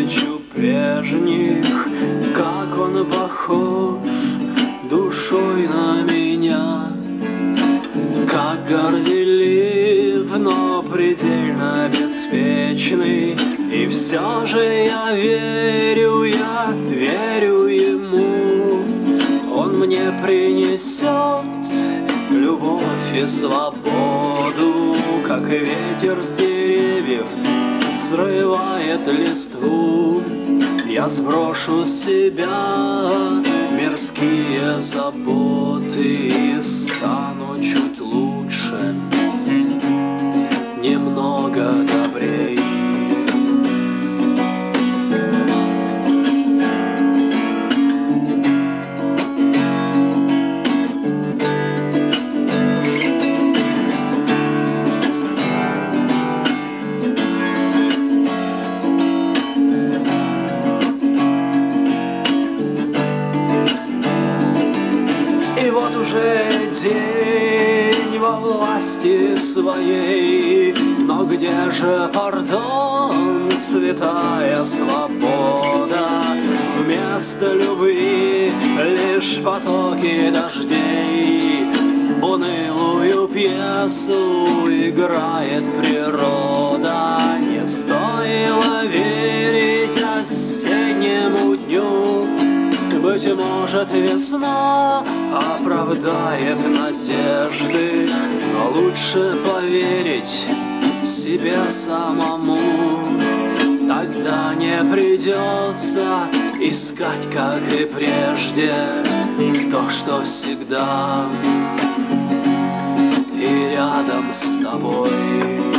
тысячу прежних, как он похож душой на меня, как горделив, но предельно беспечный. И все же я верю ему. Он мне принесет любовь и свободу, как ветер с деревьев срывает листву. Я сброшу с себя мирские заботы и стану чуть лучше, немного добрей. И вот уже день во власти своей, но где же пардон, святая свобода? Вместо любви лишь потоки дождей, унылую пьесу играет природа. Не стоило верить осеннему дню, быть может, весна оправдает надежды, но лучше поверить себе самому. Тогда не придется искать, как и прежде, то, что всегда и рядом с тобой.